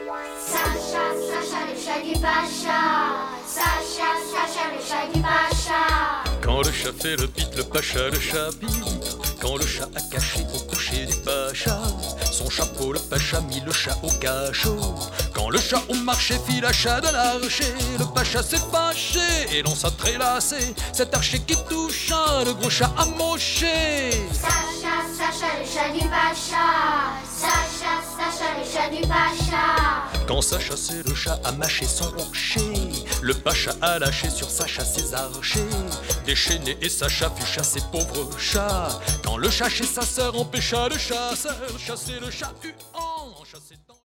Sacha, Sacha, le chat du pacha. Sacha, Sacha, le chat du pacha. Quand le chat fait le bite, le pacha, le chat bite. Quand le chat a caché au coucher du pacha son chapeau, le pacha mit le chat au cachot. Quand le chat au marché fit l'achat de l'archer, le pacha s'est fâché et l'on s'est trélassé. Cet archer qui toucha le gros chat amoché. Sacha, Sacha, le chat du pacha. Sacha, Sacha, le chat du pacha. Quand Sacha c'est le chat a mâché son rocher, le pacha a lâché sur Sacha ses archers. Déchaîné et Sacha fut chassé, pauvre chat. Quand le chat chez sa sœur empêcha le chasseur chasser le chat huant, chasser dans